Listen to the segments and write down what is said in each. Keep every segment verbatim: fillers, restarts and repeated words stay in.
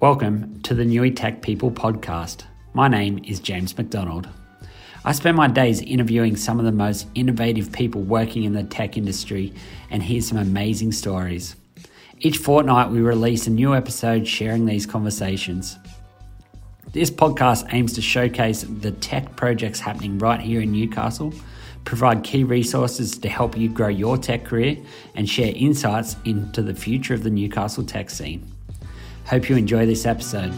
Welcome to the Nui Tech People podcast. My name is James McDonald. I spend my days interviewing some of the most innovative people working in the tech industry and hear some amazing stories. Each fortnight we release a new episode sharing these conversations. This podcast aims to showcase the tech projects happening right here in Newcastle, provide key resources to help you grow your tech career, and share insights into the future of the Newcastle tech scene. Hope you enjoy this episode.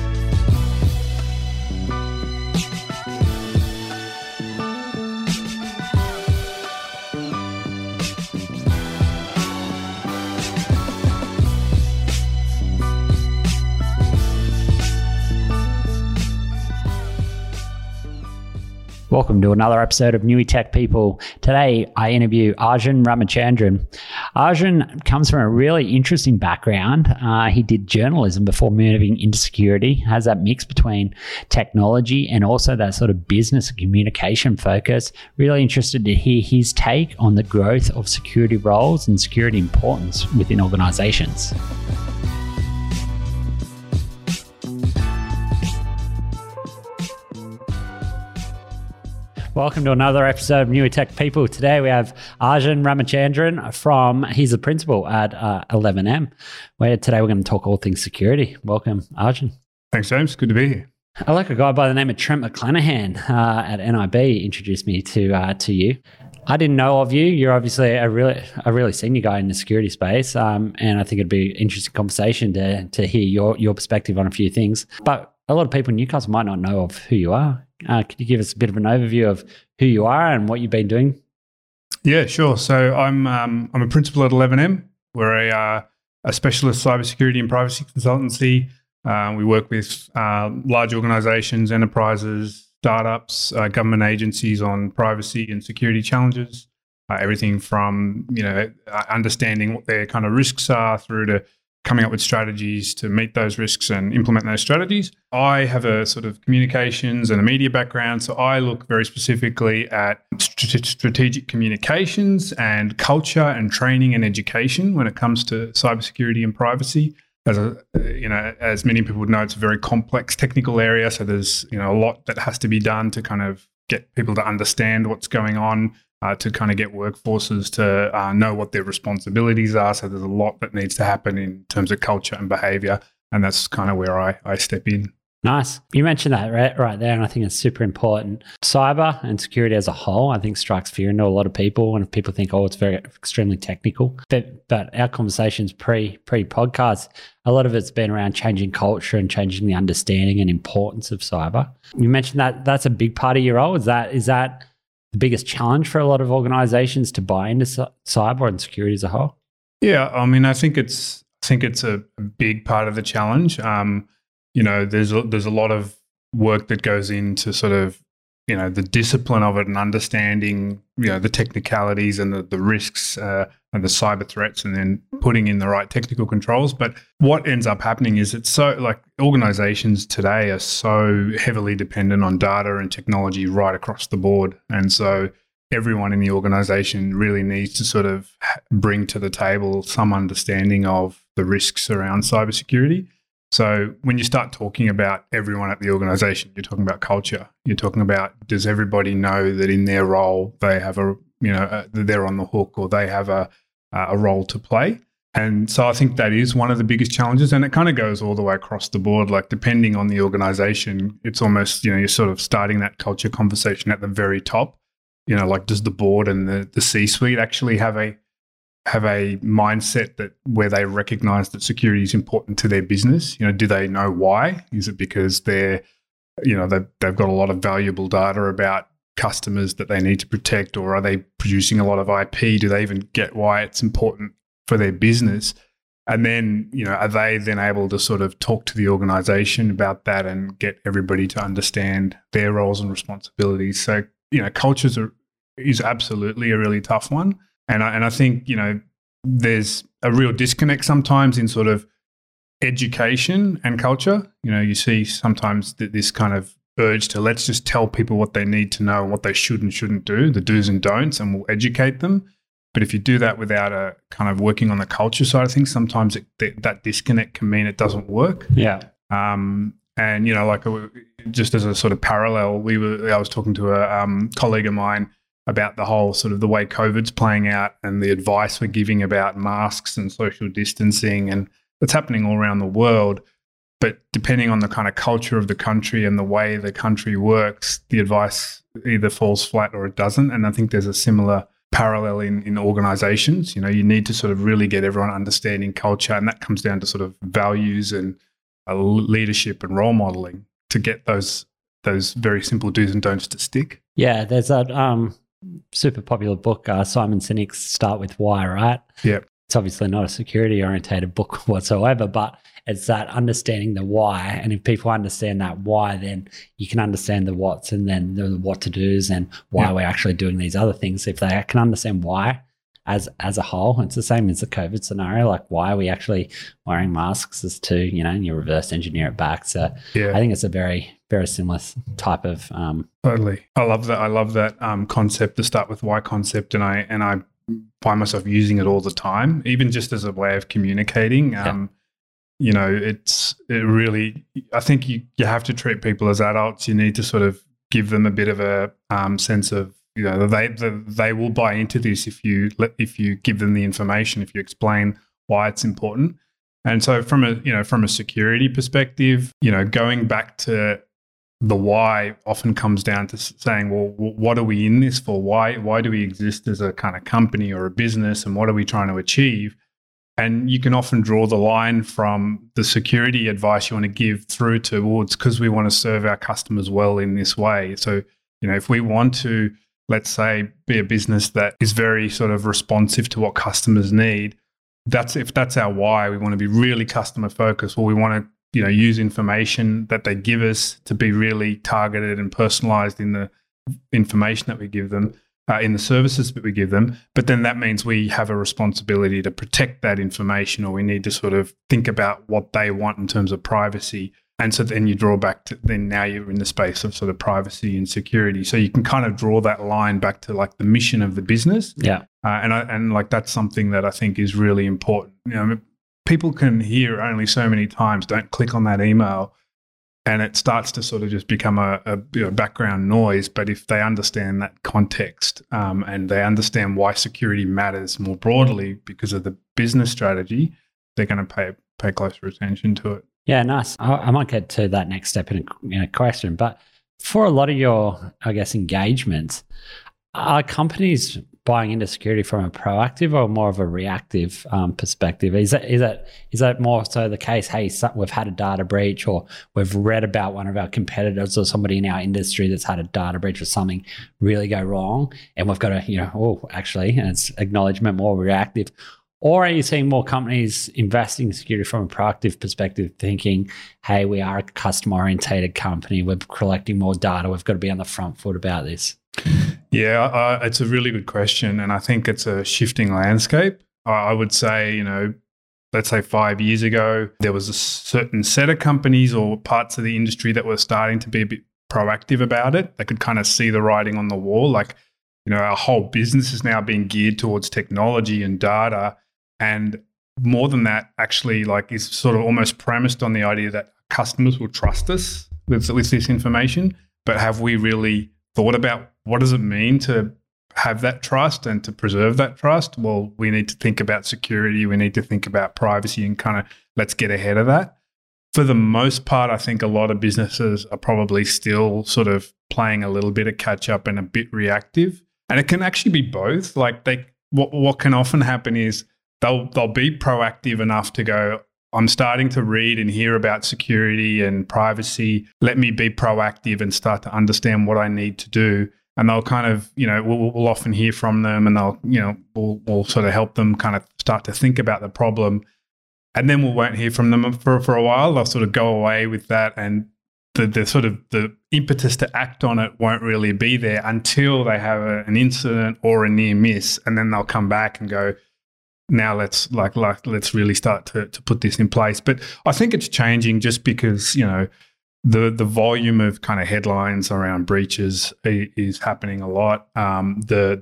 Welcome to another episode of Nui Tech People. Today, I interview Arjun Ramachandran. Arjun comes from a really interesting background. Uh, he did journalism before moving into security, has that mix between technology and also that sort of business and communication focus. Really interested to hear his take on the growth of security roles and security importance within organizations. Welcome to another episode of Nui Tech People. Today we have Arjun Ramachandran from, he's the principal at uh, eleven M, where today we're going to talk all things security. Welcome, Arjun. Thanks, James. Good to be here. I like a guy by the name of Trent McClanahan uh, at N I B introduced me to uh, to you. I didn't know of you. You're obviously a really a really senior guy in the security space, um, and I think it'd be an interesting conversation to to hear your your perspective on a few things. But a lot of people in Newcastle might not know of who you are. Uh, could you give us a bit of an overview of who you are and what you've been doing? Yeah, sure. So I'm um, I'm a principal at eleven M. We're a uh, a specialist cybersecurity and privacy consultancy. Uh, we work with uh, large organisations, enterprises, startups, uh, government agencies on privacy and security challenges. Uh, everything from you know understanding what their kind of risks are through to coming up with strategies to meet those risks and implement those strategies. I have a sort of communications and a media background, so I look very specifically at st- strategic communications and culture and training and education when it comes to cybersecurity and privacy. As a, you know, as many people would know, it's a very complex technical area, so there's you know a lot that has to be done to kind of get people to understand what's going on. Uh, to kind of get workforces to uh, know what their responsibilities are. So there's a lot that needs to happen in terms of culture and behaviour, and that's kind of where I, I step in. Nice. You mentioned that right, right there, and I think it's super important. Cyber and security as a whole, I think, strikes fear into a lot of people, and if people think, oh, it's very extremely technical. But but our conversations pre, pre-podcast, a lot of it's been around changing culture and changing the understanding and importance of cyber. You mentioned that that's a big part of your role. Is that is that the biggest challenge for a lot of organizations to buy into cyber and security as a whole? Yeah, I mean, I think it's I think it's a big part of the challenge. Um, you know, there's a, there's a lot of work that goes into sort of you know the discipline of it and understanding you know the technicalities and the the risks uh, and the cyber threats, and then putting in the right technical controls. But what ends up happening is it's so like organizations today are so heavily dependent on data and technology right across the board. And so everyone in the organization really needs to sort of bring to the table some understanding of the risks around cybersecurity. So when you start talking about everyone at the organization, you're talking about culture. You're talking about, does everybody know that in their role they have a, you know, uh, they're on the hook, or they have a a role to play? And so I think that is one of the biggest challenges, and it kind of goes all the way across the board. Like depending on the organization, it's almost, you know, you're sort of starting that culture conversation at the very top. You know, like does the board and the, the C-suite actually have a have a mindset that where they recognize that security is important to their business? You know, do they know why? Is it because they're, you know, they've, they've got a lot of valuable data about customers that they need to protect, or are they producing a lot of I P? Do they even get why it's important for their business? And then, you know, are they then able to sort of talk to the organization about that and get everybody to understand their roles and responsibilities? So, you know, cultures are, is absolutely a really tough one. And I, and I think, you know, there's a real disconnect sometimes in sort of education and culture. You know, you see sometimes th- this kind of urge to let's just tell people what they need to know and what they should and shouldn't do, the do's and don'ts, and we'll educate them. But if you do that without a kind of working on the culture side of things, sometimes it, th- that disconnect can mean it doesn't work. Yeah. Um, and, you know, like uh, just as a sort of parallel, we were, I was talking to a um, colleague of mine about the whole sort of the way COVID's playing out and the advice we're giving about masks and social distancing, and it's happening all around the world. But depending on the kind of culture of the country and the way the country works, the advice either falls flat or it doesn't. And I think there's a similar parallel in, in organizations. You know, you need to sort of really get everyone understanding culture, and that comes down to sort of values and uh, leadership and role modeling to get those those very simple do's and don'ts to stick. Yeah, there's a um, super popular book, uh, Simon Sinek's Start With Why, right? Yeah. It's obviously not a security-orientated book whatsoever, but it's that understanding the why. And if people understand that why, then you can understand the what's and then the what to do's and why yeah. we're actually doing these other things. If they can understand why as as a whole, it's the same as the COVID scenario. Like, why are we actually wearing masks as to, you know, and you reverse engineer it back. So yeah. I think it's a very, very similar type of um totally. I love that. I love that um concept, the start with why concept, and I and I find myself using it all the time, even just as a way of communicating. Um, yeah. You know, it's it really. I think you you have to treat people as adults. You need to sort of give them a bit of a um, sense of, you know, they the, they will buy into this if you let if you give them the information, if you explain why it's important. And so, from a you know from a security perspective, you know, going back to the why often comes down to saying, well, what are we in this for? Why why do we exist as a kind of company or a business, and what are we trying to achieve? And you can often draw the line from the security advice you want to give through towards, because we want to serve our customers well in this way. So, you know, if we want to, let's say, be a business that is very sort of responsive to what customers need, that's if that's our why. We want to be really customer focused, or we want to, you know, use information that they give us to be really targeted and personalized in the information that we give them, uh, in the services that we give them. But then that means we have a responsibility to protect that information, or we need to sort of think about what they want in terms of privacy. And so then you draw back to, then now you're in the space of sort of privacy and security. So you can kind of draw that line back to like the mission of the business. Yeah. Uh, and I, and like that's something that I think is really important. You know, people can hear only so many times, don't click on that email, and it starts to sort of just become a, a you know, background noise. But if they understand that context um, and they understand why security matters more broadly because of the business strategy, they're going to pay pay closer attention to it. Yeah, nice. I, I might get to that next step in a, in a question. But for a lot of your, I guess, engagements, are companies buying into security from a proactive or more of a reactive um, perspective? Is that is that is that more so the case? Hey, so we've had a data breach, or we've read about one of our competitors or somebody in our industry that's had a data breach or something really go wrong, and we've got to, you know, oh, actually, and it's acknowledgement, more reactive. Or are you seeing more companies investing in security from a proactive perspective, thinking, hey, we are a customer-orientated company, we're collecting more data, we've got to be on the front foot about this? Yeah, uh, it's a really good question, and I think it's a shifting landscape. Uh, I would say, you know, let's say five years ago, there was a certain set of companies or parts of the industry that were starting to be a bit proactive about it. They could kind of see the writing on the wall. Like, you know, our whole business is now being geared towards technology and data. And more than that, actually, like, is sort of almost premised on the idea that customers will trust us with, with this information. But have we really thought about what does it mean to have that trust and to preserve that trust? Well, we need to think about security. We need to think about privacy and kind of let's get ahead of that. For the most part, I think a lot of businesses are probably still sort of playing a little bit of catch up and a bit reactive. And it can actually be both. Like, they, what what can often happen is they'll they'll be proactive enough to go, I'm starting to read and hear about security and privacy. Let me be proactive and start to understand what I need to do. And they'll kind of, you know, we'll, we'll often hear from them, and they'll, you know, we'll, we'll sort of help them kind of start to think about the problem. And then we won't hear from them for, for a while. They'll sort of go away with that, and the, the sort of the impetus to act on it won't really be there until they have a, an incident or a near miss. And then they'll come back and go, now let's like like let's really start to to put this in place. But I think it's changing just because, you know, the the volume of kind of headlines around breaches is happening a lot. Um, the the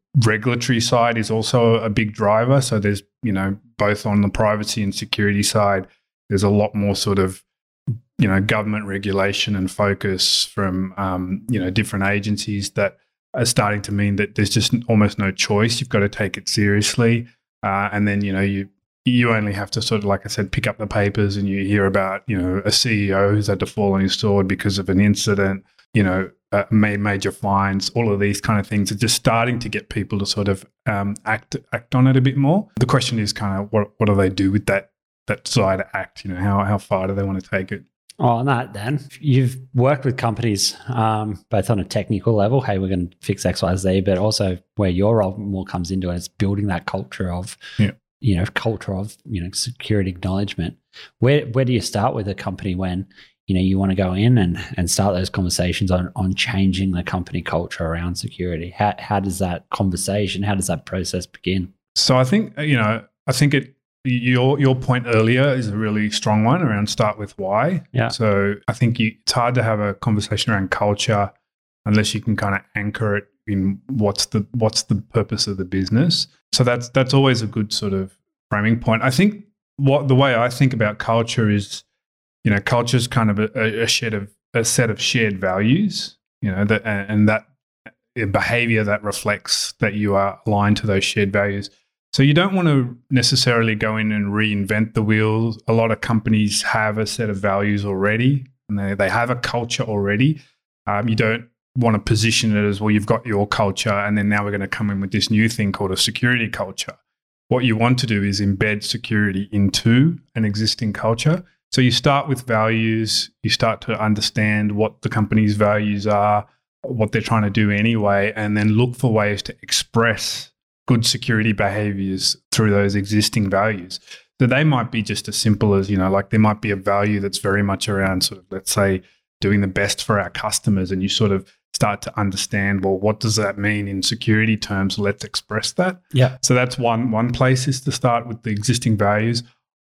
regulatory side is also a big driver. So there's, you know, both on the privacy and security side, there's a lot more sort of, you know, government regulation and focus from, um, you know, different agencies that are starting to mean that there's just almost no choice. You've got to take it seriously. Uh, and then, you know, you you only have to sort of, like I said, pick up the papers and you hear about, you know, a C E O who's had to fall on his sword because of an incident, you know, uh, made major fines. All of these kind of things are just starting to get people to sort of um, act act on it a bit more. The question is kind of what what do they do with that that desire to act? You know, how how far do they want to take it? Oh, on that then, you've worked with companies um, both on a technical level, hey, we're going to fix X, Y, Z, but also where your role more comes into it is building that culture of, yeah. you know, culture of, you know, security acknowledgement. Where where do you start with a company when, you know, you want to go in and, and start those conversations on on changing the company culture around security? How how does that conversation, how does that process begin? So I think, you know, I think it, Your your point earlier is a really strong one around start with why. Yeah. So I think you, it's hard to have a conversation around culture unless you can kind of anchor it in what's the what's the purpose of the business. So that's that's always a good sort of framing point. I think what the way I think about culture is, you know, culture is kind of a, a shed of a set of shared values. You know, that and that behavior that reflects that you are aligned to those shared values. So you don't want to necessarily go in and reinvent the wheel. A lot of companies have a set of values already, and they, they have a culture already. Um, you don't want to position it as, well, you've got your culture, and then now we're going to come in with this new thing called a security culture. What you want to do is embed security into an existing culture. So you start with values, you start to understand what the company's values are, what they're trying to do anyway, and then look for ways to express good security behaviors through those existing values. So they might be just as simple as, you know, like there might be a value that's very much around sort of, let's say, doing the best for our customers, and you sort of start to understand, well, what does that mean in security terms? Let's express that. Yeah. So that's one one place, is to start with the existing values.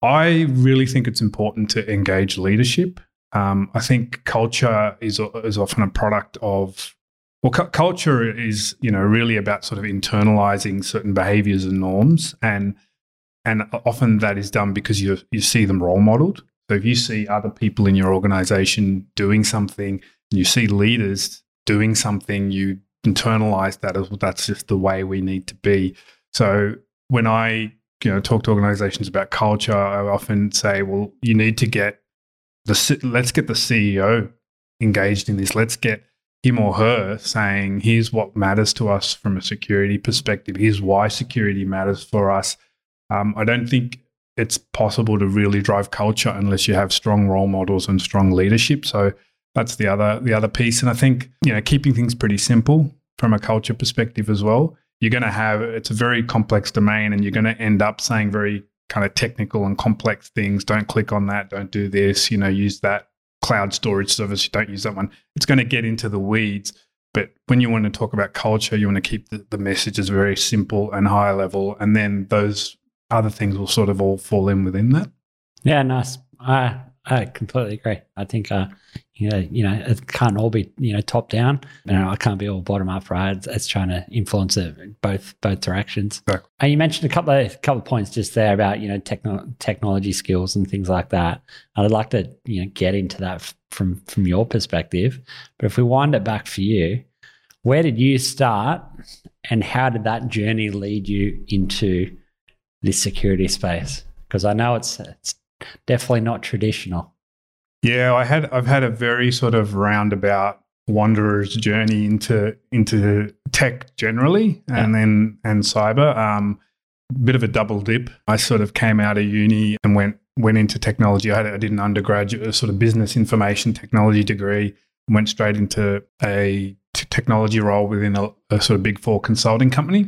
I really think it's important to engage leadership. Um, I think culture is is often a product of Well, cu- culture is, you know, really about sort of internalizing certain behaviors and norms, and and often that is done because you you see them role modeled. So if you see other people in your organization doing something, and you see leaders doing something, you internalize that as, well, that's just the way we need to be. So when I, you know, talk to organizations about culture, I often say, well, you need to get the let's get the C E O engaged in this. Let's get him or her saying, here's what matters to us from a security perspective. Here's why security matters for us. Um, I don't think it's possible to really drive culture unless you have strong role models and strong leadership. So that's the other the other piece. And I think, you know, keeping things pretty simple from a culture perspective as well. You're going to have, it's a very complex domain, and you're going to end up saying very kind of technical and complex things. Don't click on that. Don't do this. You know, use that cloud storage service. You don't use that one. It's going to get into the weeds. But when you want to talk about culture, you want to keep the, the messages very simple and high level, and then those other things will sort of all fall in within that. Yeah, nice. I I completely agree. I think uh, you know, you know, it can't all be, you know, top down. You know, it can't be all bottom up, right? It's, it's trying to influence it both both directions. Exactly. And you mentioned a couple of couple of points just there about, you know, techno- technology skills and things like that. And I'd like to, you know, get into that f- from from your perspective. But if we wind it back for you, where did you start, and how did that journey lead you into this security space? Because I know it's it's definitely not traditional. Yeah, I had I've had a very sort of roundabout wanderer's journey into into tech generally, and yeah. then and cyber. Um, bit of a double dip. I sort of came out of uni and went went into technology. I had I did an undergraduate a sort of business information technology degree. Went straight into a t- technology role within a, a sort of big four consulting company,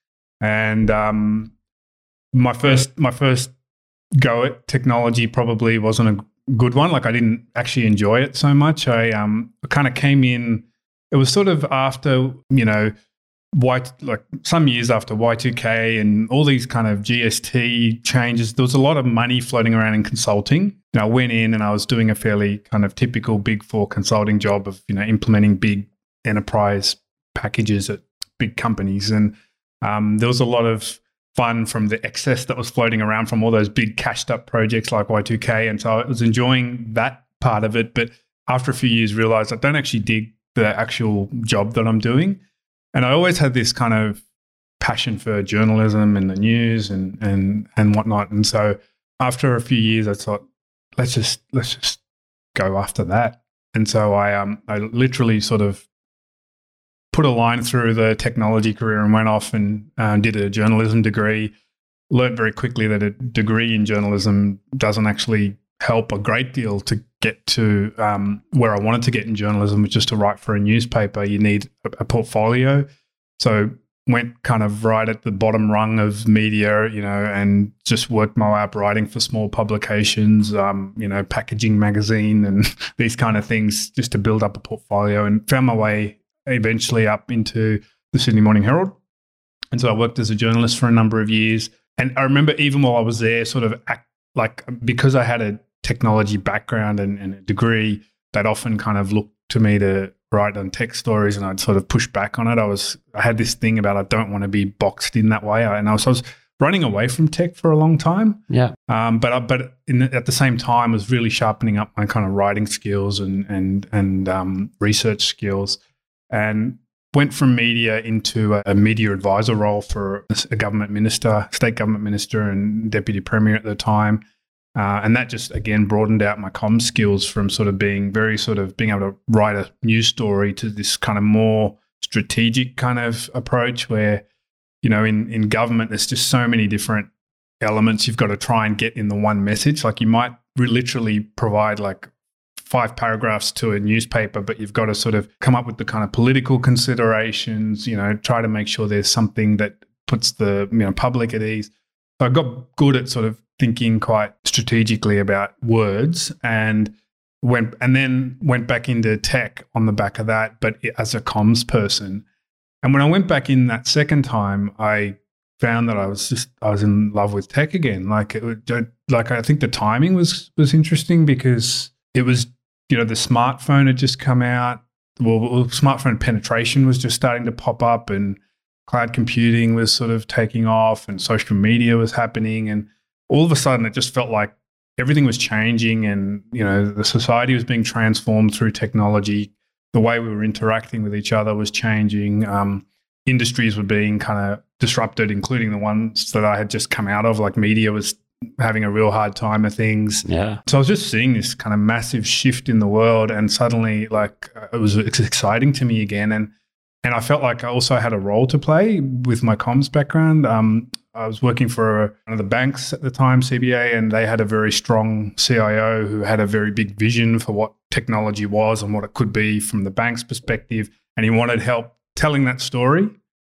and um, my first my first go at technology probably wasn't a good one. Like I didn't actually enjoy it so much. I um kind of came in. It was sort of after, you know, Y like some years after Y two K and all these kind of G S T changes. There was a lot of money floating around in consulting. And I went in and I was doing a fairly kind of typical big four consulting job of, you know, implementing big enterprise packages at big companies. And Um, there was a lot of fun from the excess that was floating around from all those big cashed up projects like Y two K. And so I was enjoying that part of it. But after a few years, realized I don't actually dig the actual job that I'm doing. And I always had this kind of passion for journalism and the news and and and whatnot. And so after a few years, I thought, let's just let's just go after that. And so I um I literally sort of put a line through the technology career and went off and uh, did a journalism degree. Learned very quickly that a degree in journalism doesn't actually help a great deal to get to um, where I wanted to get in journalism, which is to write for a newspaper. You need a, a portfolio. So went kind of right at the bottom rung of media, you know, and just worked my way up writing for small publications, um, you know, Packaging Magazine and these kind of things just to build up a portfolio, and found my way eventually up into the Sydney Morning Herald. And so I worked as a journalist for a number of years. And I remember even while I was there, sort of act, like because I had a technology background and, and a degree, they'd often kind of looked to me to write on tech stories, and I'd sort of push back on it. I was, I had this thing about I don't want to be boxed in that way. I, and I was, I was running away from tech for a long time. Yeah. Um, but I, but in, at the same time, was really sharpening up my kind of writing skills and and and um, research skills. And went from media into a, a media advisor role for a government minister, state government minister and deputy premier at the time. Uh, and that just, again, broadened out my comm skills from sort of being very sort of being able to write a news story to this kind of more strategic kind of approach where, you know, in, in government, there's just so many different elements you've got to try and get in the one message. Like you might re- literally provide like five paragraphs to a newspaper, but you've got to sort of come up with the kind of political considerations, you know, try to make sure there's something that puts the, you know, public at ease. So I got good at sort of thinking quite strategically about words, and went and then went back into tech on the back of that, but as a comms person. And when I went back in that second time, I found that I was just I was in love with tech again. Like it would, like I think the timing was was interesting because it was, you know, the smartphone had just come out. Well, well, smartphone penetration was just starting to pop up, and cloud computing was sort of taking off, and social media was happening, and all of a sudden it just felt like everything was changing, and, you know, the society was being transformed through technology. The way we were interacting with each other was changing. Um, industries were being kind of disrupted, including the ones that I had just come out of, like media was having a real hard time of things. Yeah. So I was just seeing this kind of massive shift in the world, and suddenly like it was it's exciting to me again. And and I felt like I also had a role to play with my comms background. Um, I was working for one of the banks at the time, C B A, and they had a very strong C I O who had a very big vision for what technology was and what it could be from the bank's perspective. And he wanted help telling that story.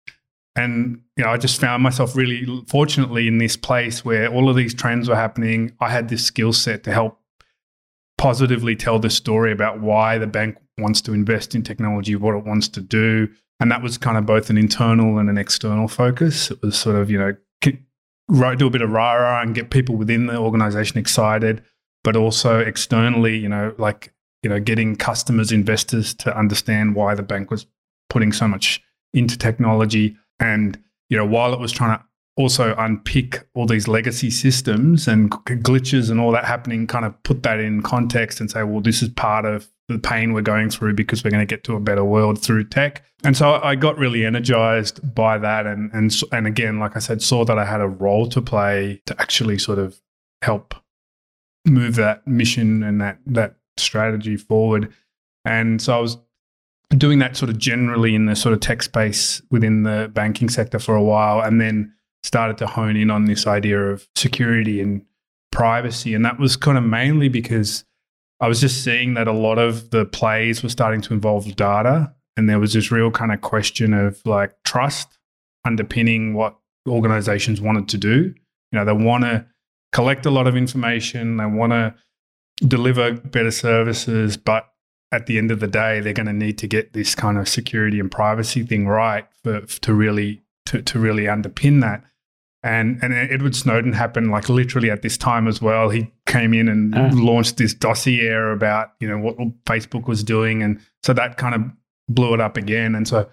And, you know, I just found myself really fortunately in this place where all of these trends were happening. I had this skill set to help positively tell the story about why the bank wants to invest in technology, what it wants to do. And that was kind of both an internal and an external focus. It was sort of, you know, do a bit of rah-rah and get people within the organization excited, but also externally, you know, like, you know, getting customers, investors to understand why the bank was putting so much into technology. And, you know, while it was trying to also unpick all these legacy systems and glitches and all that happening, kind of put that in context and say, well, this is part of the pain we're going through because we're going to get to a better world through tech. And so I got really energized by that. And, and, and again, like I said, saw that I had a role to play to actually sort of help move that mission and that, that strategy forward. And so I was doing that sort of generally in the sort of tech space within the banking sector for a while, and then started to hone in on this idea of security and privacy. And that was kind of mainly because I was just seeing that a lot of the plays were starting to involve data, and there was this real kind of question of like trust underpinning what organizations wanted to do. You know, they want to collect a lot of information, they want to deliver better services, but at the end of the day, they're going to need to get this kind of security and privacy thing right for, to really to, to really underpin that. And and Edward Snowden happened like literally at this time as well. He came in and uh. launched this dossier about, you know, what Facebook was doing, and so that kind of blew it up again. And so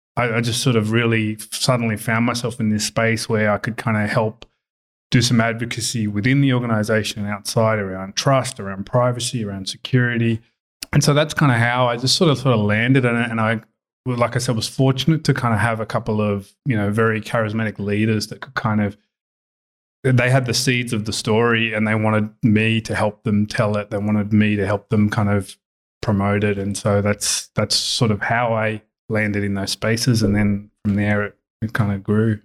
I, I just sort of really suddenly found myself in this space where I could kind of help do some advocacy within the organization and outside around trust, around privacy, around security. And so that's kind of how I just sort of sort of landed in it. And I, like I said, was fortunate to kind of have a couple of, you know, very charismatic leaders that could kind of, they had the seeds of the story and they wanted me to help them tell it. They wanted me to help them kind of promote it. And so that's that's sort of how I landed in those spaces. And then from there, it, it kind of grew.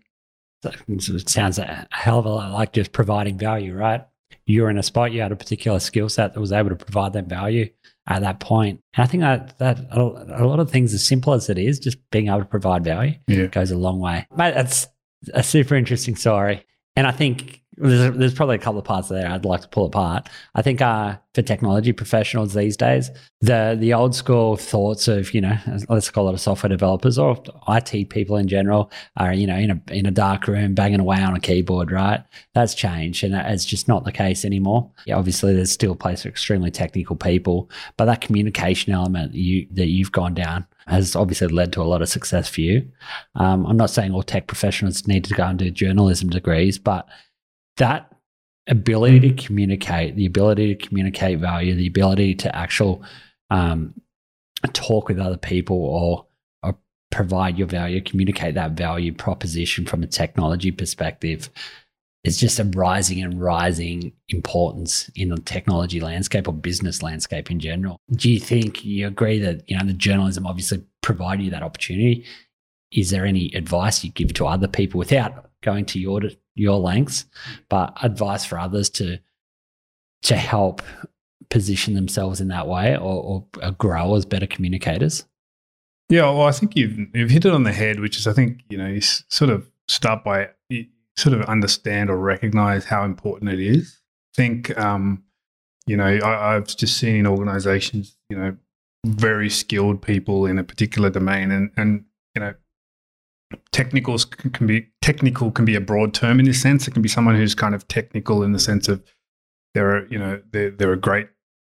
It sounds a hell of a lot like just providing value, right? You were in a spot, you had a particular skill set that was able to provide that value at that point. And I think that, that a lot of things, as simple as it is, just being able to provide value yeah. goes a long way. Mate, that's a super interesting story. And I think there's, there's probably a couple of parts there I'd like to pull apart. I think uh, for technology professionals these days, the the old school thoughts of, you know, let's call it a software developers or I T people in general are, you know, in a in a dark room banging away on a keyboard, right? That's changed and it's just not the case anymore. Yeah, obviously, there's still a place for extremely technical people, but that communication element you that you've gone down has obviously led to a lot of success for you. Um, I'm not saying all tech professionals need to go and do journalism degrees, but that ability to communicate, the ability to communicate value, the ability to actual um, talk with other people or, or provide your value, communicate that value proposition from a technology perspective is just a rising and rising importance in the technology landscape or business landscape in general. Do you think you agree that, you know, the journalism obviously provided you that opportunity? Is there any advice you give to other people without going to your your lengths, but advice for others to to help position themselves in that way or, or grow as better communicators? Yeah, well, I think you've you've hit it on the head, which is I think, you know, you sort of start by you sort of understand or recognize how important it is. I think, um, you know, I, I've just seen in organizations, you know, very skilled people in a particular domain and, and you know, technicals can be technical can be a broad term in this sense. It can be someone who's kind of technical in the sense of they're you know they're, they're a great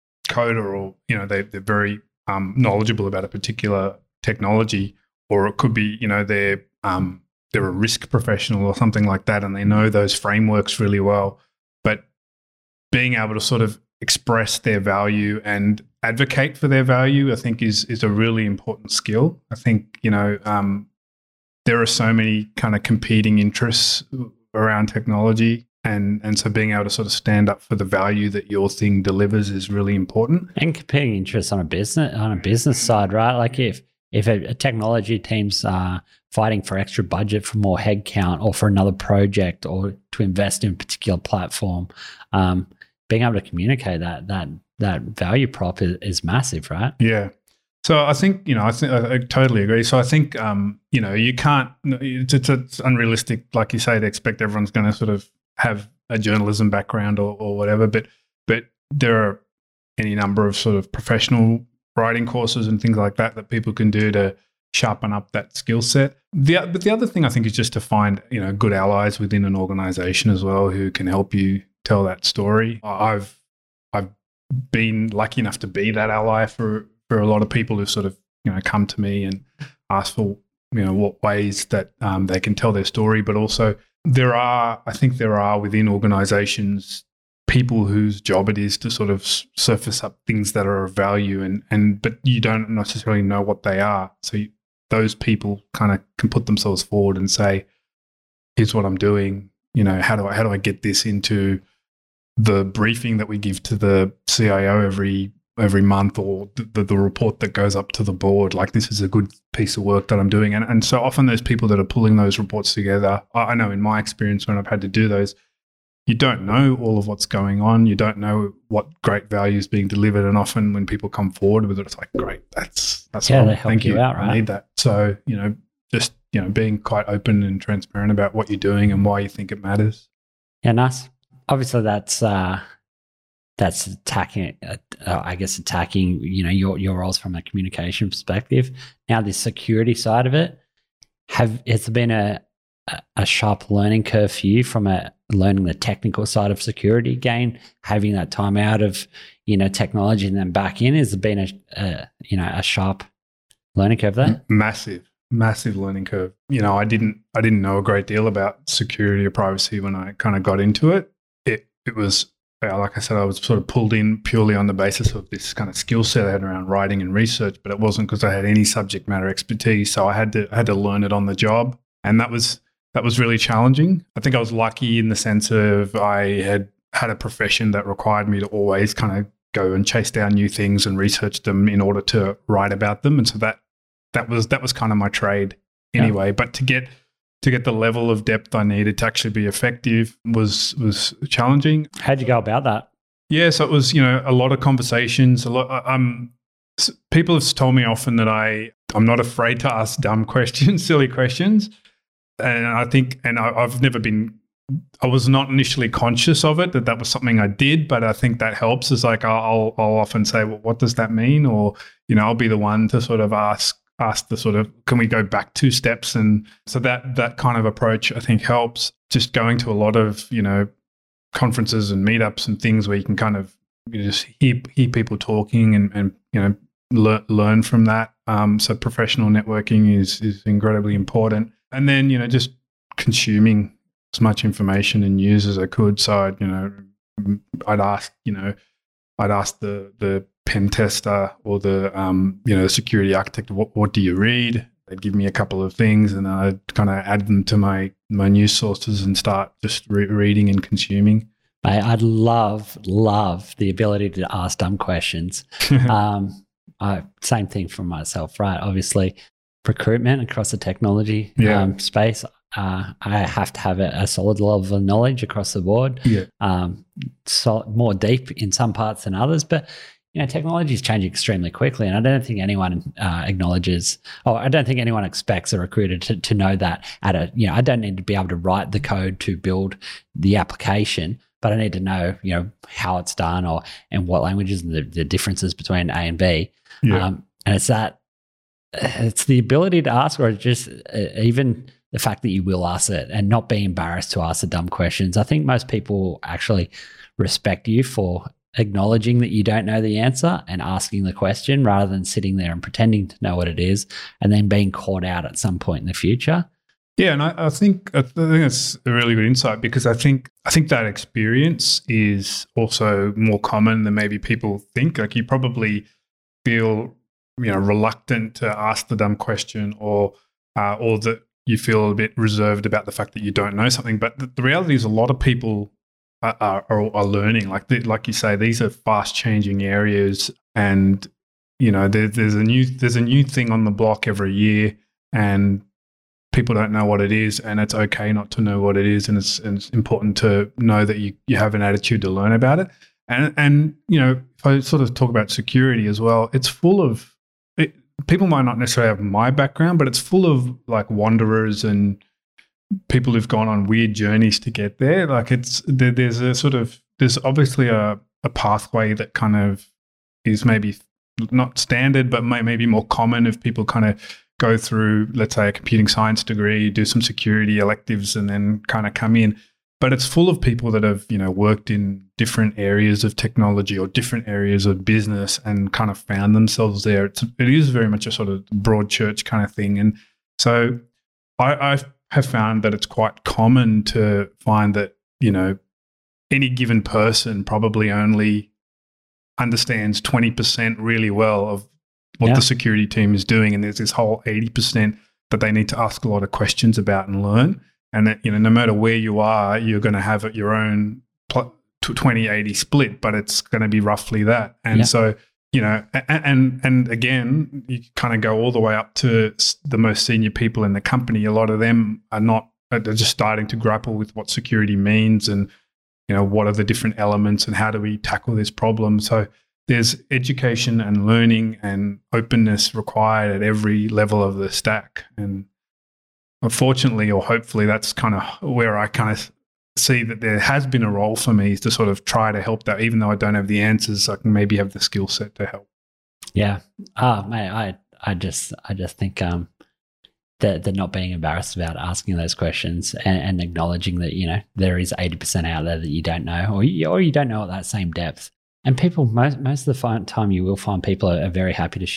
coder or you know they, they're very um, knowledgeable about a particular technology, or it could be you know they're um, they're a risk professional or something like that, and they know those frameworks really well. But being able to sort of express their value and advocate for their value, I think, is is a really important skill. I think you know. Um, There are so many kind of competing interests around technology, and and so being able to sort of stand up for the value that your thing delivers is really important. And competing interests on a business on a business side, right? Like if if a, a technology team's uh, fighting for extra budget for more headcount or for another project or to invest in a particular platform, um, being able to communicate that that that value prop is, is massive, right? Yeah. So I think, you know, I think I totally agree. So I think, um, you know, you can't, it's, it's, it's unrealistic, like you say, to expect everyone's going to sort of have a journalism background or, or whatever, but, but there are any number of sort of professional writing courses and things like that that people can do to sharpen up that skill set. The, but the other thing I think is just to find, you know, good allies within an organization as well who can help you tell that story. I've, I've been lucky enough to be that ally for, for a lot of people who sort of, you know, come to me and ask for, you know, what ways that um, they can tell their story. But also there are, I think there are within organizations people whose job it is to sort of surface up things that are of value and, and but you don't necessarily know what they are. So you, those people kind of can put themselves forward and say, here's what I'm doing. You know, how do I, how do I get this into the briefing that we give to the C I O every every month or the, the report that goes up to the board, like this is a good piece of work that I'm doing. And, and so often those people that are pulling those reports together, I know in my experience when I've had to do those, you don't know all of what's going on. You don't know what great value is being delivered. And often when people come forward with it, it's like, great, that's, that's yeah, all. they help Thank you, you. out, right? I need that. So, you know, just, you know, being quite open and transparent about what you're doing and why you think it matters. Yeah, nice. Obviously that's, uh, that's attacking, uh, I guess, attacking, you know, your, your roles from a communication perspective. Now, the security side of it, have has there been a, a sharp learning curve for you from a learning the technical side of security again, having that time out of, you know, technology and then back in? Has there been a, a you know, a sharp learning curve there? Massive, massive learning curve. You know, I didn't I didn't know a great deal about security or privacy when I kind of got into it. It it was uh, like I said, I was sort of pulled in purely on the basis of this kind of skill set I had around writing and research, but it wasn't because I had any subject matter expertise. So I had to I had to learn it on the job, and that was that was really challenging. I think I was lucky in the sense of I had had a profession that required me to always kind of go and chase down new things and research them in order to write about them, and so that that was that was kind of my trade anyway. Yeah. But to get to get the level of depth I needed to actually be effective was was challenging. How'd you go about that? Yeah, so it was, you know, a lot of conversations. A lot. Um, people have told me often that I I'm not afraid to ask dumb questions, silly questions, and I think, and I, I've never been. I was not initially conscious of it, that that was something I did, but I think that helps. Is like I'll I'll often say, well, what does that mean? Or, you know, I'll be the one to sort of ask ask the sort of, can we go back two steps? And so that that kind of approach I think helps. Just going to a lot of, you know, conferences and meetups and things where you can kind of, you just hear hear people talking and and you know learn learn from that. Um, so professional networking is is incredibly important. And then, you know, just consuming as much information and news as I could. So I'd, you know, I'd ask, you know, I'd ask the the pen tester or the um, you know, security architect, what what do you read? They'd give me a couple of things, and I'd kind of add them to my my news sources and start just re- reading and consuming. I, I'd love love the ability to ask dumb questions. um, I, same thing for myself, right? Obviously, recruitment across the technology yeah. um, space. Uh, I have to have a, a solid level of knowledge across the board. Yeah. Um, so more deep in some parts than others, but you know, technology is changing extremely quickly, and I don't think anyone uh, acknowledges, or I don't think anyone expects a recruiter to, to know that. At a, you know, I don't need to be able to write the code to build the application, but I need to know, you know, how it's done, or and what languages and the, the differences between A and B. Yeah. Um, and it's that, it's the ability to ask, or just uh, even the fact that you will ask it and not be embarrassed to ask the dumb questions. I think most people actually respect you for acknowledging that you don't know the answer and asking the question, rather than sitting there and pretending to know what it is and then being caught out at some point in the future. Yeah, and I, I think I think that's a really good insight, because I think I think that experience is also more common than maybe people think. Like, you probably feel, you know, reluctant to ask the dumb question, or uh, or that you feel a bit reserved about the fact that you don't know something. But the, the reality is, a lot of people are, are, are learning. Like the, like you say, these are fast changing areas, and you know, there, there's a new there's a new thing on the block every year, and people don't know what it is, and it's okay not to know what it is, and it's, and it's important to know that you, you have an attitude to learn about it. And and you know, if I sort of talk about security as well, it's full of it, people might not necessarily have my background, but it's full of like wanderers and people who've gone on weird journeys to get there. Like it's there, there's a sort of there's obviously a, a pathway that kind of is maybe not standard, but may, maybe more common, if people kind of go through, let's say, a computing science degree, do some security electives, and then kind of come in. But it's full of people that have, you know, worked in different areas of technology or different areas of business and kind of found themselves there. It's, it is very much a sort of broad church kind of thing. And so I, I have found that it's quite common to find that, you know, any given person probably only understands twenty percent really well of what yeah. the security team is doing. And there's this whole eighty percent that they need to ask a lot of questions about and learn. And that, you know, no matter where you are, you're going to have your own twenty eighty split, but it's going to be roughly that. And yeah. so, you know, and, and and again, you kind of go all the way up to the most senior people in the company. A lot of them are not, they're just starting to grapple with what security means, and, you know, what are the different elements and how do we tackle this problem. So there's education and learning and openness required at every level of the stack. And unfortunately, or hopefully, that's kind of where I kind of see that there has been a role for me, is to sort of try to help that. Even though I don't have the answers, I can maybe have the skill set to help. Yeah. Ah, oh, mate, I, I just, I just think um, that they're not being embarrassed about asking those questions, and, and acknowledging that, you know, there is eighty percent out there that you don't know, or you, or you don't know at that same depth. And people, most most of the time, you will find people are, are very happy to share.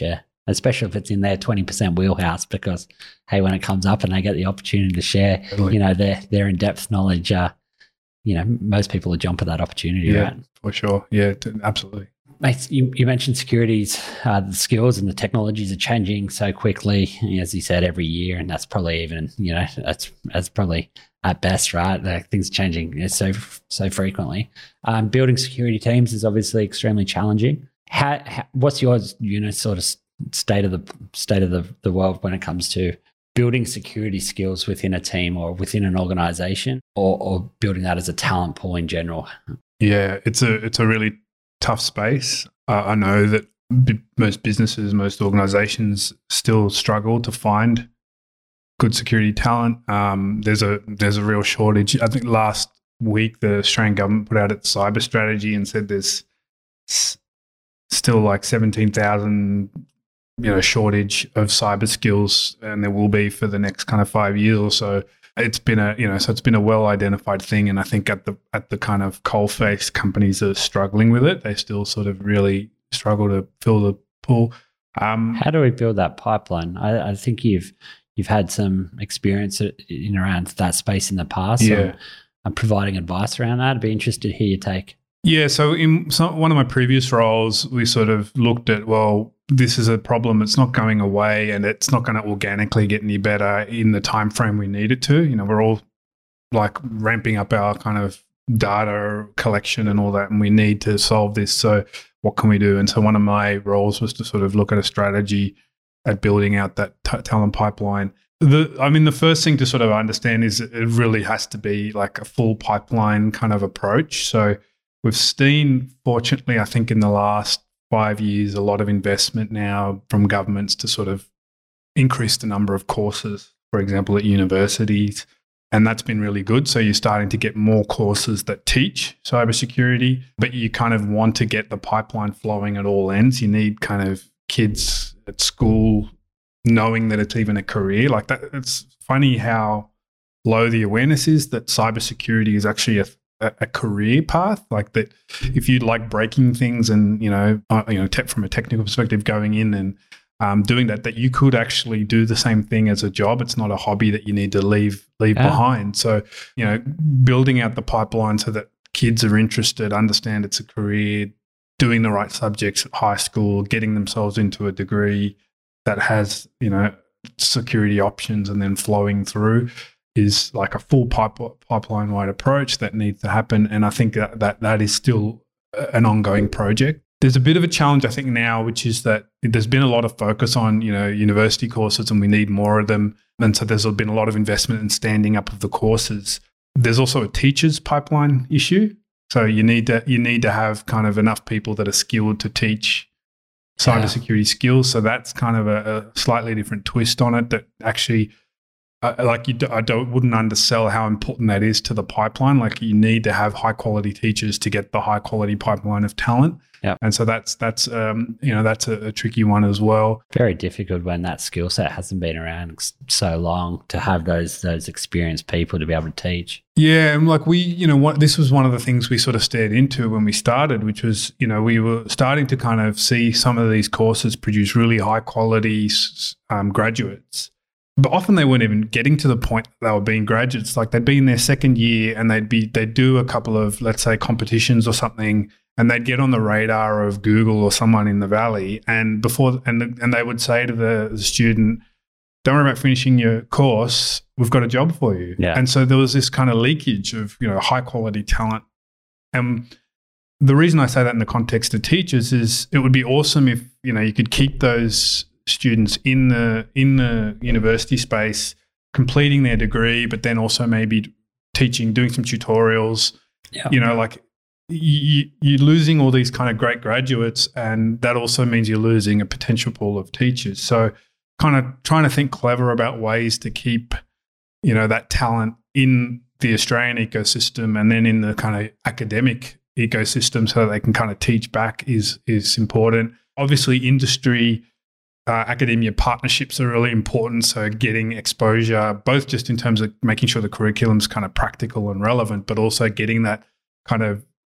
especially if it's in their twenty percent wheelhouse, because, hey, when it comes up and they get the opportunity to share, totally. you know, their, their in-depth knowledge, uh, you know, most people will jump at that opportunity, yeah, right? For sure. Yeah, t- absolutely. Mate, you, you mentioned securities, uh, the skills and the technologies are changing so quickly, as you said, every year, and that's probably even, you know, that's that's probably at best, right? Like, things are changing so so frequently. Um, building security teams is obviously extremely challenging. How, how what's your, you know, sort of state of the state of the, the world when it comes to building security skills within a team or within an organization, or, or building that as a talent pool in general? Yeah, it's a it's a really tough space. Uh, I know that b- most businesses, most organizations still struggle to find good security talent. Um, there's a there's a real shortage. I think last week the Australian government put out its cyber strategy and said there's s- still like seventeen thousand, you know, shortage of cyber skills, and there will be for the next kind of five years or so. It's been a, you know, so it's been a well-identified thing, and I think at the at the kind of coalface, companies are struggling with it. They still sort of really struggle to fill the pool. Um, How do we build that pipeline? I, I think you've you've had some experience in around that space in the past. Yeah, so I'm providing advice around that. I'd be interested to hear your take. Yeah, so in some, one of my previous roles, we sort of looked at, well, this is a problem. It's not going away, and it's not going to organically get any better in the time frame we need it to. You know, we're all like ramping up our kind of data collection and all that, and we need to solve this. So what can we do? And so one of my roles was to sort of look at a strategy at building out that t- talent pipeline. The, I mean, the first thing to sort of understand is it really has to be like a full pipeline kind of approach. So we've seen, fortunately, I think in the last five years, a lot of investment now from governments to sort of increase the number of courses, for example, at universities. And that's been really good. So you're starting to get more courses that teach cybersecurity, but you kind of want to get the pipeline flowing at all ends. You need kind of kids at school knowing that it's even a career. Like that, it's funny how low the awareness is that cybersecurity is actually a a career path. Like that, if you like breaking things and, you know, uh, you know, te- from a technical perspective, going in and um, doing that, that you could actually do the same thing as a job. It's not a hobby that you need to leave leave yeah. behind. So, you know, building out the pipeline so that kids are interested, understand it's a career, doing the right subjects at high school, getting themselves into a degree that has, you know, security options, and then flowing through is like a full pipe, pipeline-wide approach that needs to happen. And I think that, that that is still an ongoing project. There's a bit of a challenge, I think, now, which is that there's been a lot of focus on, you know, university courses, and we need more of them. And so there's been a lot of investment in standing up of the courses. There's also a teachers pipeline issue. So you need to you need to have kind of enough people that are skilled to teach cybersecurity yeah. skills. So that's kind of a, a slightly different twist on it that actually – Uh, like you, do, I don't wouldn't undersell how important that is to the pipeline. Like you need to have high quality teachers to get the high quality pipeline of talent. Yeah, and so that's that's um, you know that's a, a tricky one as well. Very difficult when that skill set hasn't been around so long to have those those experienced people to be able to teach. Yeah, and like we, you know, what this was one of the things we sort of stared into when we started, which was, you know, we were starting to kind of see some of these courses produce really high quality um, graduates. But often they weren't even getting to the point that they were being graduates. Like they'd be in their second year and they'd be they'd do a couple of, let's say, competitions or something, and they'd get on the radar of Google or someone in the Valley. And before and and they would say to the, the student, "Don't worry about finishing your course. We've got a job for you." Yeah. And so there was this kind of leakage of, you know, high quality talent. And the reason I say that in the context of teachers is it would be awesome if, you know, you could keep those students in the in the university space completing their degree, but then also maybe teaching, doing some tutorials. Yeah. You know, like you, you're losing all these kind of great graduates, and that also means you're losing a potential pool of teachers. So kind of trying to think clever about ways to keep, you know, that talent in the Australian ecosystem and then in the kind of academic ecosystem so that they can kind of teach back is is important. Obviously, industry Uh, academia partnerships are really important. So getting exposure, both just in terms of making sure the curriculum's kind of practical and relevant, but also getting that kind of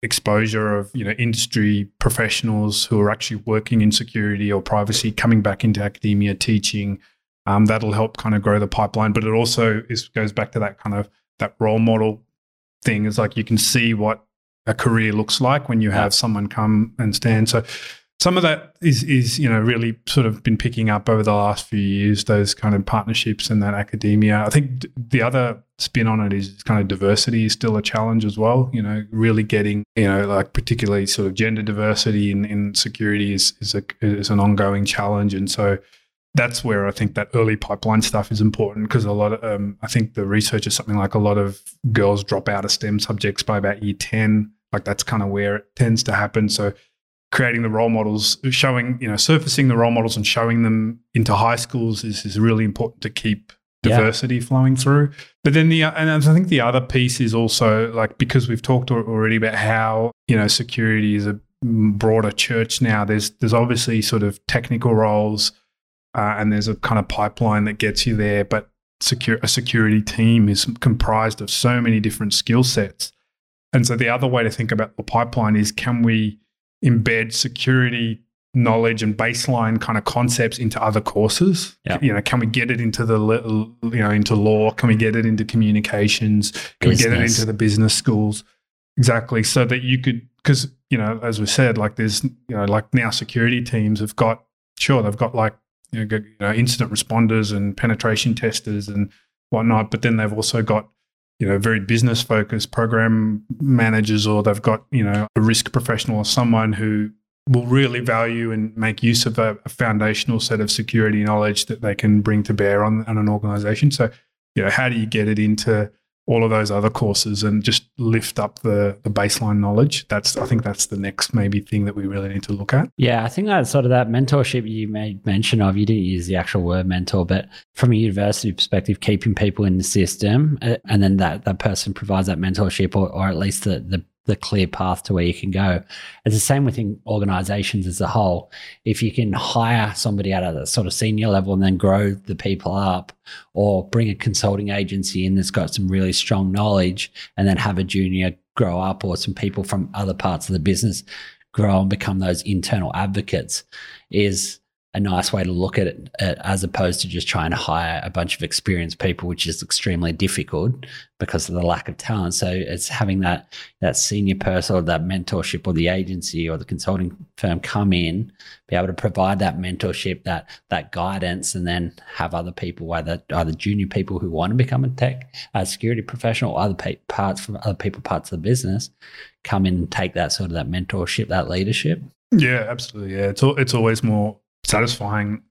exposure of, you know, industry professionals who are actually working in security or privacy coming back into academia teaching. Um, that'll help kind of grow the pipeline. But it also is, goes back to that kind of that role model thing. It's like you can see what a career looks like when you have yeah. someone come and stand. So some of that is, is, you know, really sort of been picking up over the last few years, those kind of partnerships and that academia. I think the other spin on it is kind of diversity is still a challenge as well. You know, really getting, you know, like particularly sort of gender diversity in, in security is, is, a, is an ongoing challenge. And so that's where I think that early pipeline stuff is important, because a lot of, um, I think the research is something like a lot of girls drop out of STEM subjects by about year ten. Like that's kind of where it tends to happen. So creating the role models, showing, you know, surfacing the role models and showing them into high schools is, is really important to keep diversity yeah. flowing through. But then the, and I think the other piece is also like, because we've talked already about how, you know, security is a broader church now, there's, there's obviously sort of technical roles uh, and there's a kind of pipeline that gets you there, but secure, a security team is comprised of so many different skill sets. And so the other way to think about the pipeline is, can we embed security knowledge and baseline kind of concepts into other courses? Yep. You know, can we get it into the, you know, into law? Can we get it into communications? Can business. we get it into the business schools? Exactly. So that you could, because, you know, as we said, like there's, you know, like now security teams have got, sure, they've got like, you know, you know incident responders and penetration testers and whatnot, but then they've also got, you know, very business focused program managers, or they've got, you know, a risk professional or someone who will really value and make use of a, a foundational set of security knowledge that they can bring to bear on, on an organization. So, you know, how do you get it into all of those other courses and just lift up the, the baseline knowledge? That's, I think that's the next maybe thing that we really need to look at. Yeah, I think that's sort of that mentorship you made mention of. You didn't use the actual word mentor, but from a university perspective, keeping people in the system, and then that, that person provides that mentorship, or, or at least the, the the clear path to where you can go. It's the same within organizations as a whole. If you can hire somebody at a sort of senior level and then grow the people up, or bring a consulting agency in that's got some really strong knowledge and then have a junior grow up, or some people from other parts of the business grow and become those internal advocates, is a nice way to look at it, as opposed to just trying to hire a bunch of experienced people, which is extremely difficult because of the lack of talent. So it's having that that senior person, or that mentorship, or the agency or the consulting firm come in, be able to provide that mentorship, that that guidance, and then have other people, either either junior people who want to become a tech uh, security professional, or other pe- parts from other people parts of the business, come in and take that sort of that mentorship, that leadership. Yeah, absolutely. Yeah, it's it's always more satisfying,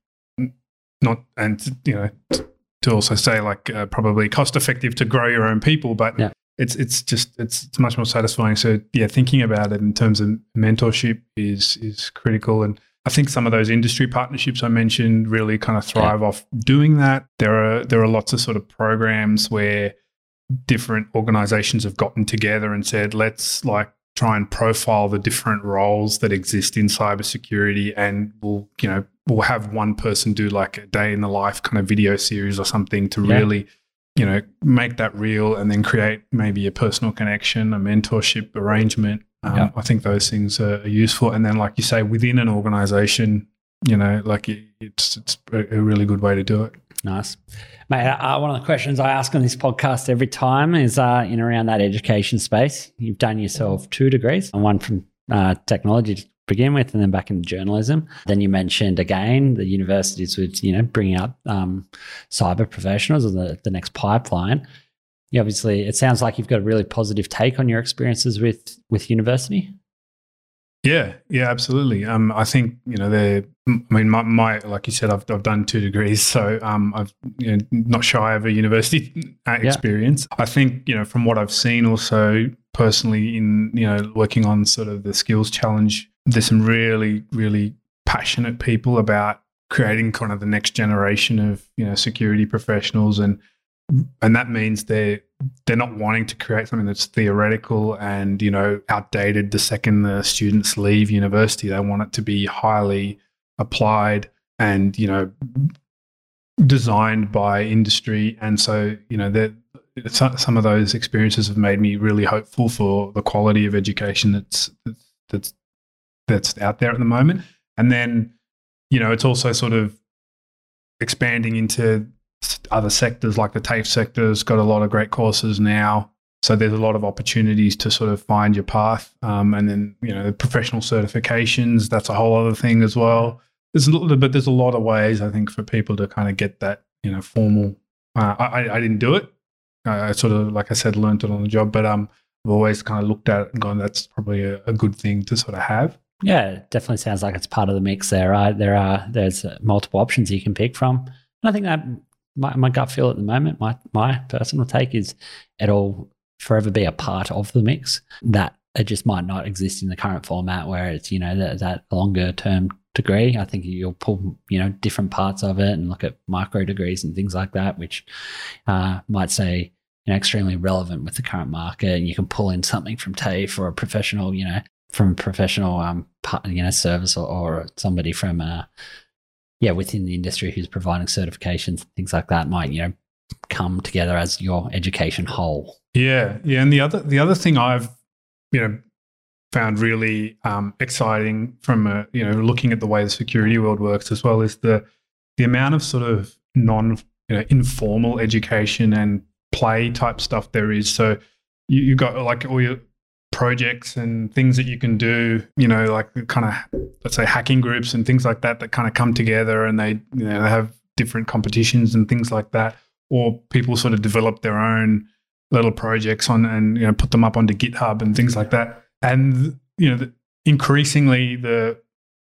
not, and you know, to also say like uh, probably cost effective to grow your own people, but yeah. it's it's just it's, it's much more satisfying. So yeah, thinking about it in terms of mentorship is is critical, and I think some of those industry partnerships I mentioned really kind of thrive yeah. off doing that. There are there are lots of sort of programs where different organizations have gotten together and said, let's like try and profile the different roles that exist in cybersecurity, and we'll, you know, we'll have one person do like a day in the life kind of video series or something to yeah. really, you know, make that real, and then create maybe a personal connection, a mentorship arrangement. Um, yeah. I think those things are useful. And then, like you say, within an organization, you know, like it, it's it's a really good way to do it. Nice. Mate, uh, one of the questions I ask on this podcast every time is uh, in around that education space. You've done yourself two degrees, and one from uh, technology to begin with, and then back into journalism. Then you mentioned again the universities would, you know, bringing up um, cyber professionals, or the, the next pipeline. You obviously, it sounds like you've got a really positive take on your experiences with with university. Yeah, yeah, absolutely. Um, I think, you know, they're, I mean, my, my like you said, I've I've done two degrees, so um, I've, you know, not shy of a university experience. Yeah. I think, you know, from what I've seen also personally in, you know, working on sort of the skills challenge, there's some really, really passionate people about creating kind of the next generation of, you know, security professionals, and and that means they're they're not wanting to create something that's theoretical and, you know, outdated the second the students leave university. They want it to be highly applied and, you know, designed by industry. And so, you know, that some of those experiences have made me really hopeful for the quality of education that's that's that's out there at the moment. And then, you know, it's also sort of expanding into other sectors, like the TAFE sector's got a lot of great courses now. So there's a lot of opportunities to sort of find your path. Um, and then, you know, the professional certifications, that's a whole other thing as well. There's a little, but there's a lot of ways, I think, for people to kind of get that, you know, formal. Uh, I, I didn't do it. I sort of, like I said, learned it on the job, but um, I've always kind of looked at it and gone, that's probably a, a good thing to sort of have. Yeah, it definitely sounds like it's part of the mix there, right? There are, there's multiple options you can pick from. And I think that my, my gut feel at the moment, my, my personal take is it'll forever be a part of the mix, that it just might not exist in the current format where it's, you know, that, that longer term degree. I think you'll pull, you know, different parts of it and look at micro degrees and things like that, which uh, might say, you know, extremely relevant with the current market. And you can pull in something from TAFE or a professional, you know, from a professional, um, you know, service or, or somebody from, uh, yeah, within the industry who's providing certifications, things like that might, you know, come together as your education whole. Yeah, yeah. And the other the other thing I've, you know, found really um, exciting from a, you know, looking at the way the security world works as well is the the amount of sort of non, you know, informal education and play type stuff there is. So you you got like all your projects and things that you can do, you know, like kind of, let's say, hacking groups and things like that that kind of come together and they, you know, they have different competitions and things like that. Or people sort of develop their own little projects on and, you know, put them up onto GitHub and things like that. And, you know, the, increasingly the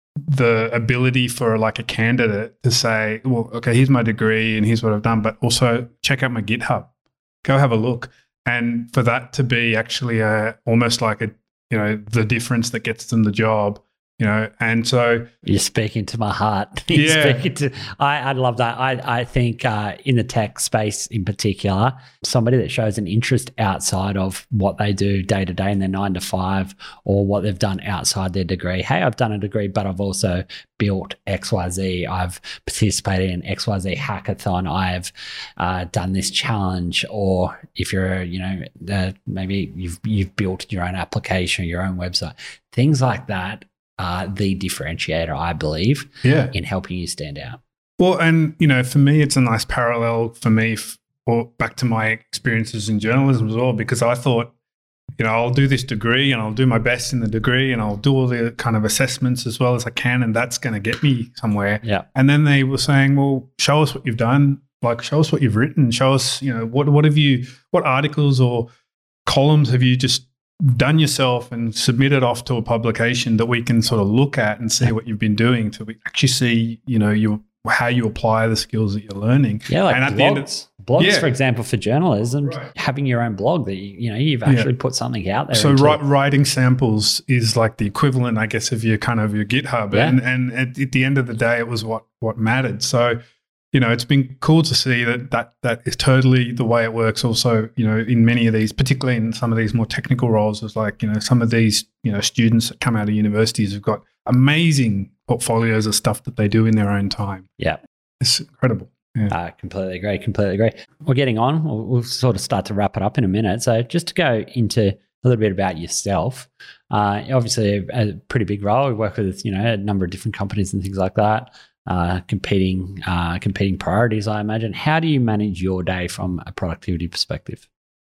the ability for like a candidate to say, well, okay, here's my degree and here's what I've done, but also check out my GitHub, go have a look. And for that to be actually a, almost like a, you know, the difference that gets them the job. You know, and so you're speaking to my heart. You're yeah, speaking to, I, I love that. I, I think uh, in the tech space in particular, somebody that shows an interest outside of what they do day to day in their nine to five, or what they've done outside their degree. Hey, I've done a degree, but I've also built X Y Z. I've participated in X Y Z hackathon. I've uh, done this challenge. Or if you're, you know, uh, maybe you've you've built your own application, your own website, things like that. Uh, the differentiator, I believe, yeah. in helping you stand out. Well, and, you know, for me, it's a nice parallel for me f- or back to my experiences in journalism as well, because I thought, you know, I'll do this degree and I'll do my best in the degree and I'll do all the kind of assessments as well as I can, and that's going to get me somewhere. Yeah. And then they were saying, well, show us what you've done. Like, show us what you've written. Show us, you know, what what have you, what articles or columns have you just done yourself and submitted off to a publication that we can sort of look at and see what you've been doing, to actually see, you know, you how you apply the skills that you're learning. Yeah, like and at blogs, the end of, blogs yeah. for example, for journalism, right. having your own blog that you, you know you've actually yeah. put something out there. So into. Write, writing samples is like the equivalent, I guess, of your kind of your GitHub. Yeah. And and at, at the end of the day, it was what what mattered. So, you know, it's been cool to see that, that that is totally the way it works. Also, you know, in many of these, particularly in some of these more technical roles, is like, you know, some of these, you know, students that come out of universities have got amazing portfolios of stuff that they do in their own time. Yeah. It's incredible. Yeah. Uh, completely agree, completely agree. We're getting on. We'll, we'll sort of start to wrap it up in a minute. So just to go into a little bit about yourself, uh, obviously a, a pretty big role. We work with, you know, a number of different companies and things like that. Uh, competing uh, competing priorities, I imagine. How do you manage your day from a productivity perspective?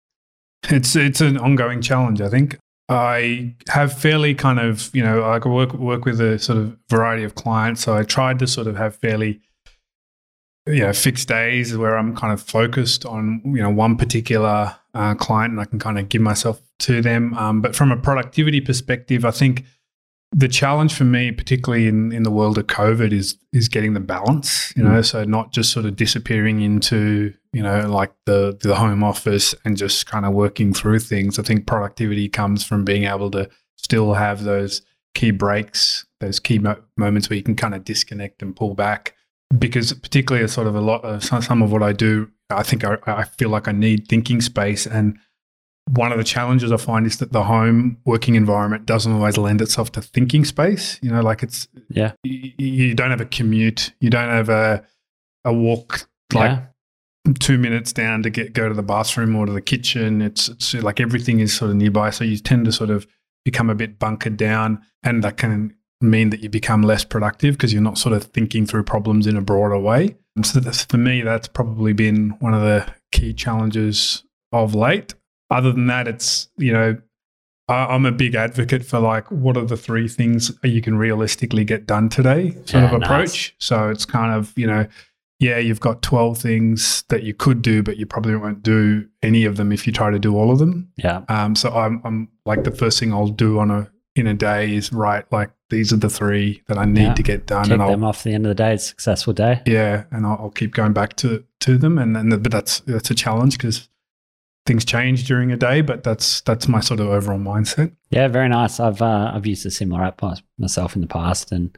It's it's an ongoing challenge, I think. I have fairly kind of, you know, I work work with a sort of variety of clients, so I tried to sort of have fairly, you know, fixed days where I'm kind of focused on, you know, one particular uh, client, and I can kind of give myself to them. Um, but from a productivity perspective, I think the challenge for me, particularly in, in the world of COVID, is is getting the balance, you know, mm. so not just sort of disappearing into, you know, like the, the home office and just kind of working through things. I think productivity comes from being able to still have those key breaks, those key mo- moments where you can kind of disconnect and pull back, because particularly a sort of a lot of some, some of what I do, I think I, I feel like I need thinking space. And one of the challenges I find is that the home working environment doesn't always lend itself to thinking space. You know, like it's, yeah, you, you don't have a commute, you don't have a, a walk, like, yeah. two minutes down to get go to the bathroom or to the kitchen. It's, it's like everything is sort of nearby. So you tend to sort of become a bit bunkered down, and that can mean that you become less productive because you're not sort of thinking through problems in a broader way. And so that's, for me, that's probably been one of the key challenges of late. Other than that, it's, you know, I, I'm a big advocate for like, what are the three things you can realistically get done today sort Yeah, of approach. nice. So it's kind of, you know, yeah, you've got twelve things that you could do, but you probably won't do any of them if you try to do all of them. Yeah. Um, so I'm, I'm like the first thing I'll do on a in a day is write like these are the three that I need Yeah. to get done, Check and I'll them off at the end of the day. It's a successful day. yeah, and I'll, I'll keep going back to to them, and then but that's that's a challenge because things change during a day, but that's that's my sort of overall mindset. Yeah, very nice. I've uh, I've used a similar app myself in the past, and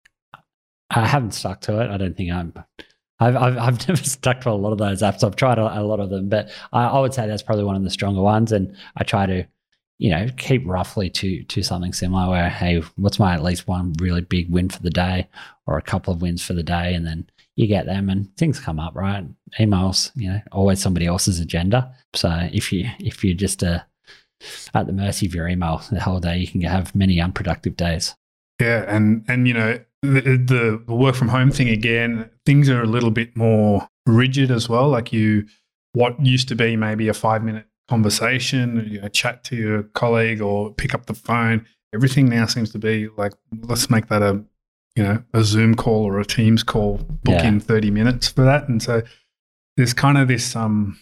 I haven't stuck to it. I don't think I'm. I've I've, I've never stuck to a lot of those apps. I've tried a, a lot of them, but I, I would say that's probably one of the stronger ones. And I try to, you know, keep roughly to to something similar. Where hey, what's my at least one really big win for the day, or a couple of wins for the day, and then you get them, and things come up, right? Emails, you know, always somebody else's agenda. So if you if you're just uh, at the mercy of your email the whole day, you can have many unproductive days. Yeah, and and you know the, the work from home thing again, things are a little bit more rigid as well. Like you, what used to be maybe a five minute conversation, you know, chat to your colleague or pick up the phone. Everything now seems to be like, let's make that a you know a Zoom call or a Teams call. Book Yeah. in thirty minutes for that, and so there's kind of this um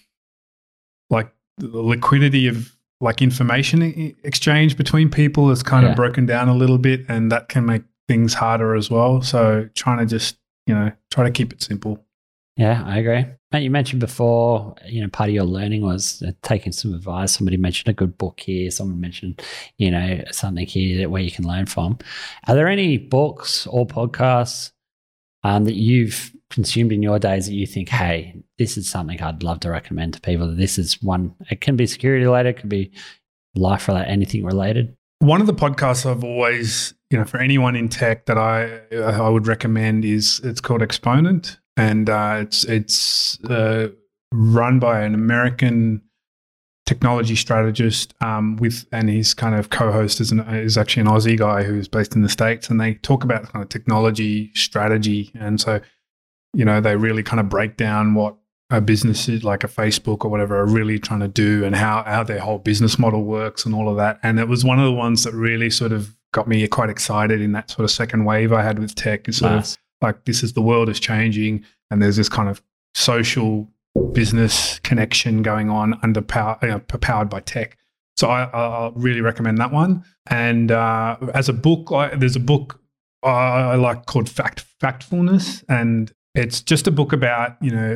like the liquidity of like information e- exchange between people is kind Yeah. of broken down a little bit, and that can make things harder as well. So trying to just, you know, try to keep it simple. Yeah, I agree. Mate, you mentioned before, you know, part of your learning was uh, taking some advice. Somebody mentioned a good book here. Someone mentioned, you know, something here that where you can learn from. Are there any books or podcasts um, that you've consumed in your days that you think, hey, this is something I'd love to recommend to people? This is one, it can be security related, it can be life related, anything related. One of the podcasts I've always, you know, for anyone in tech that I I would recommend is it's called Exponent, and uh, it's it's uh, run by an American technology strategist um, with, and his kind of co-host is, an, is actually an Aussie guy who's based in the States, and they talk about kind of technology strategy, and so you know they really kind of break down what a business is, like a Facebook or whatever, are really trying to do, and how how their whole business model works and all of that. And it was one of the ones that really sort of got me quite excited in that sort of second wave I had with tech. Is sort Nice. of like, this is the world is changing, and there's this kind of social business connection going on under power, you know, powered by tech. So I, I really recommend that one. And uh, as a book, I, there's a book I, I like called Fact Factfulness, and it's just a book about, you know,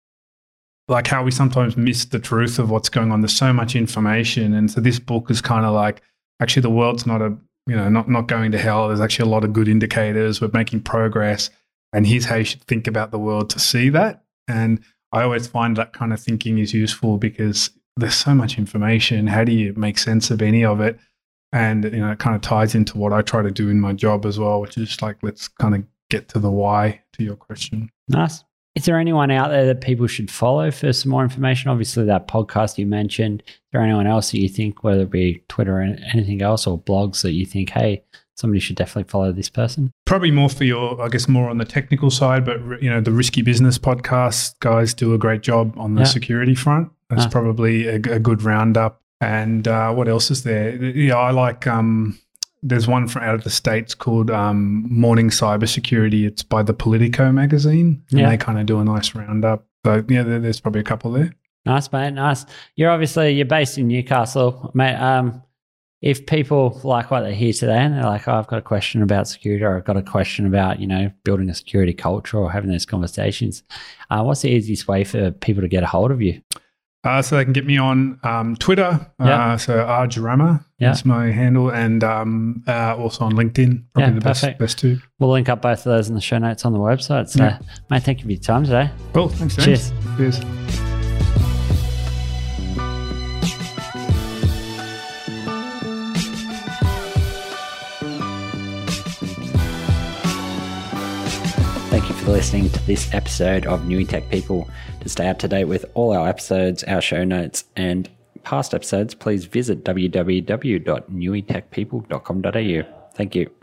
like how we sometimes miss the truth of what's going on. There's so much information. And so this book is kind of like, actually the world's not a, you know, not, not going to hell. There's actually a lot of good indicators. We're making progress. And here's how you should think about the world to see that. And I always find that kind of thinking is useful because there's so much information. How do you make sense of any of it? And, you know, it kind of ties into what I try to do in my job as well, which is like, let's kind of get to the why to your question. Nice. Is there anyone out there that people should follow for some more information? Obviously, that podcast you mentioned. Is there anyone else that you think, whether it be Twitter or anything else, or blogs that you think, hey, somebody should definitely follow this person? Probably more for your, I guess, more on the technical side, but, you know, the Risky Business podcast guys do a great job on the Yeah. security front. That's Ah. probably a, a good roundup. And uh, what else is there? Yeah, I like, um, there's one from out of the States called um, Morning Cybersecurity. It's by the Politico magazine, and Yeah. they kind of do a nice roundup. So, yeah, there, there's probably a couple there. Nice, mate. Nice. You're obviously, you're based in Newcastle, mate. Um, if people like what they hear today and they're like, oh, I've got a question about security, or I've got a question about, you know, building a security culture or having those conversations, uh, what's the easiest way for people to get a hold of you? Uh, so they can get me on um, Twitter. Yeah. Uh, so Rjarama Yeah. is my handle, and um, uh, also on LinkedIn. Probably Yeah, the best, perfect. best two. We'll link up both of those in the show notes on the website. So, Yeah. mate, thank you for your time today. Cool. Thanks, James. Cheers. Cheers. Thank you for for listening to this episode of Newey Tech People. To stay up to date with all our episodes, our show notes, and past episodes, please visit w w w dot newey tech people dot com dot a u. Thank you.